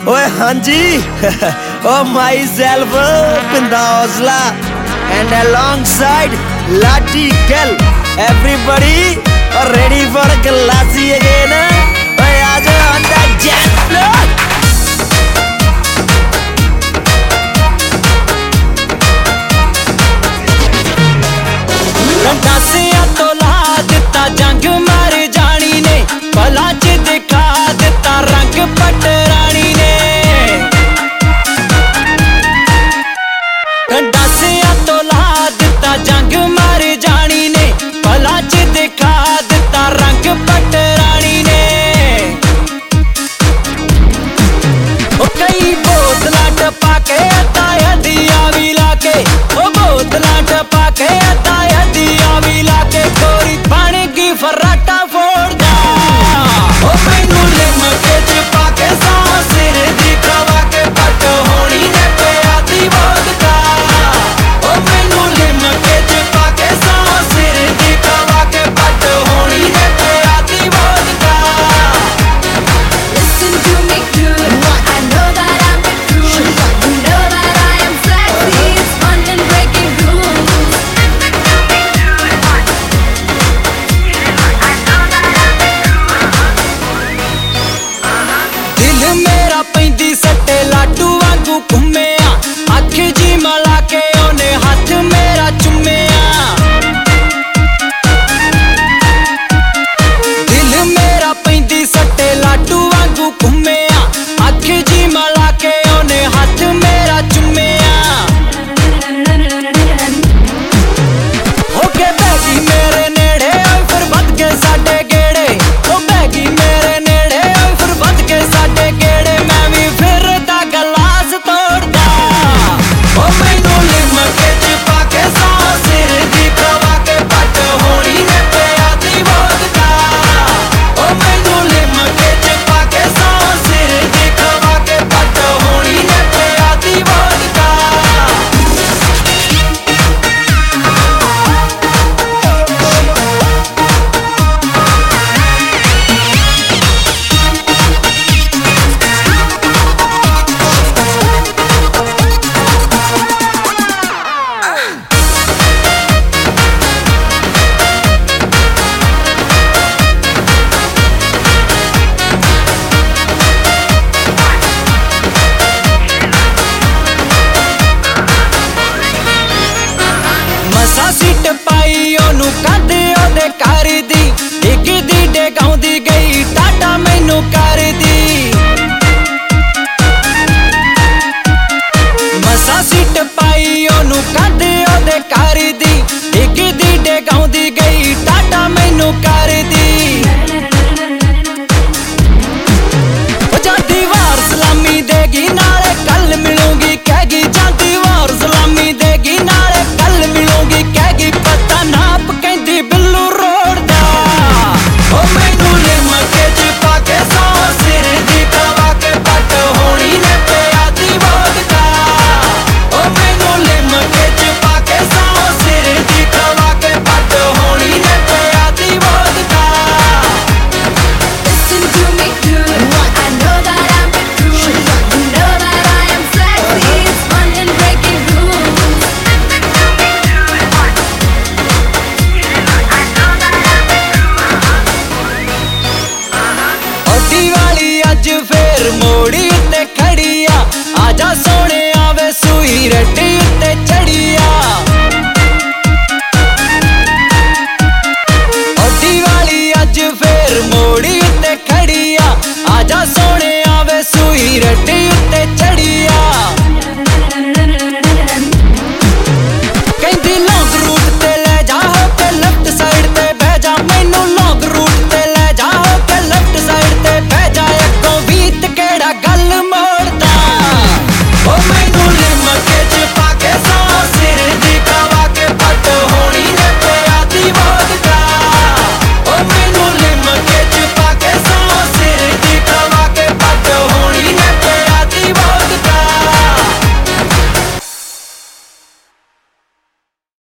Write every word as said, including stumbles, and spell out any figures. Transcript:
ओए हाँ जी ओ my self पिंदा हौसला एंड alongside लाठी गल everybody are ready for Glassie again ओए आज on the jet floor रंडासिया तो ला दिता जंग मार जानी ने भला च दिखा दिता रंग पटरानी ने रंडासिया तो ला दिता जंग मार जानी ने भला च दिखा दिता रंग पटरानी ने ओ कई बोतला टपा के ताया दिया भी लाके ओ बोतला टपा के ताया दिया भी लाके गोरी बन गई फराटा फोड़दा ओ मैनू लिमके च पाके सा सिर दी खवा के पट होनी ने पिया दी वोदका ओ मैनू लिमके च पाके सा सिर दी खवा के पट होनी ने पिया दी vodka Listen to me good. I know that I'm the truth. You know that I am sexy. It's fun and breaking rules. दिल मेरा पैंदी सट्टे लाडू वांगू घूमे